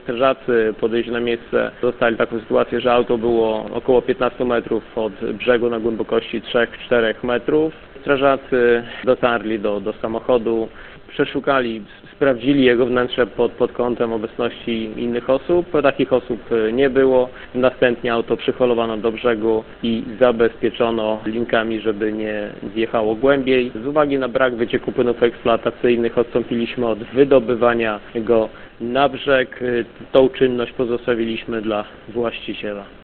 Strażacy podejść na miejsce dostali taką sytuację, że auto było około 15 metrów od brzegu na głębokości 3-4 metrów. Strażacy dotarli do samochodu, przeszukali, sprawdzili jego wnętrze pod kątem obecności innych osób. Takich osób nie było. Następnie auto przyholowano do brzegu i zabezpieczono linkami, żeby nie zjechało głębiej. Z uwagi na brak wycieku płynów eksploatacyjnych odstąpiliśmy od wydobywania go na brzeg. Tą czynność pozostawiliśmy dla właściciela.